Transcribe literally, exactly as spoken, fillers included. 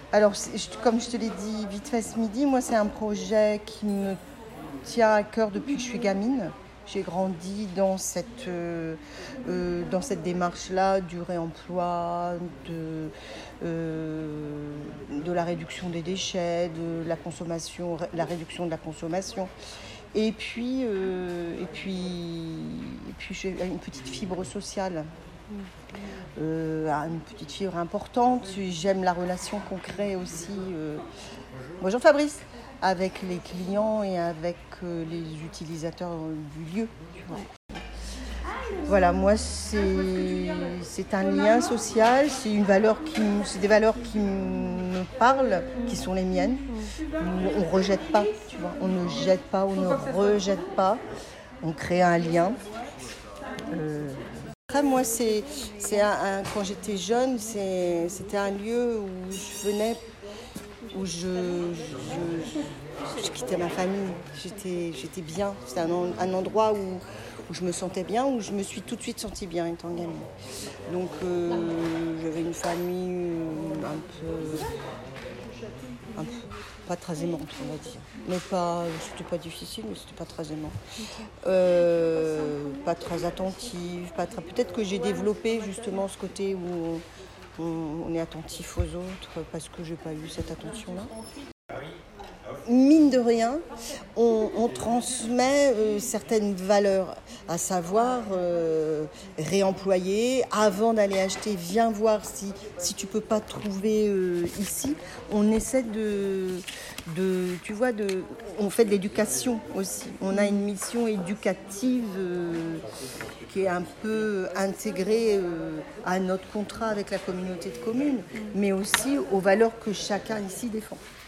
Alors, je, comme je te l'ai dit vite fait ce midi, moi, c'est un projet qui me tient à cœur depuis que je suis gamine. J'ai grandi dans cette, euh, euh, dans cette démarche-là du réemploi, de, euh, de la réduction des déchets, de la consommation, la réduction de la consommation. Et puis, euh, et puis, et puis j'ai une petite fibre sociale. Euh, une petite fibre importante. J'aime la relation qu'on crée aussi. Euh, bonjour Fabrice, avec les clients et avec euh, les utilisateurs du lieu. Tu vois. Voilà, moi c'est c'est un lien social, c'est une valeur qui, c'est des valeurs qui me parlent, qui sont les miennes. On ne rejette pas, tu vois. On ne jette pas, on ne rejette pas. On crée un lien. Euh, Après, moi, c'est, c'est un, un, quand j'étais jeune, c'est, c'était un lieu où je venais, où je, je, je, je quittais ma famille. J'étais, j'étais bien. C'était un, un endroit où, où je me sentais bien, où je me suis tout de suite sentie bien étant gamine. Donc, euh, j'avais une famille un peu, un peu, pas très aimante, on va dire. Mais pas, c'était pas difficile, mais c'était pas très aimant. Okay. Euh, pas très attentive, pas très... Peut-être que j'ai développé justement ce côté où on, on est attentif aux autres parce que j'ai pas eu cette attention-là. Mine de rien, on, on transmet euh, certaines valeurs, à savoir euh, réemployer, avant d'aller acheter, viens voir si, si tu peux pas trouver euh, ici. On essaie de, de, tu vois, de, on fait de l'éducation aussi. On a une mission éducative euh, qui est un peu intégrée euh, à notre contrat avec la communauté de communes, mais aussi aux valeurs que chacun ici défend.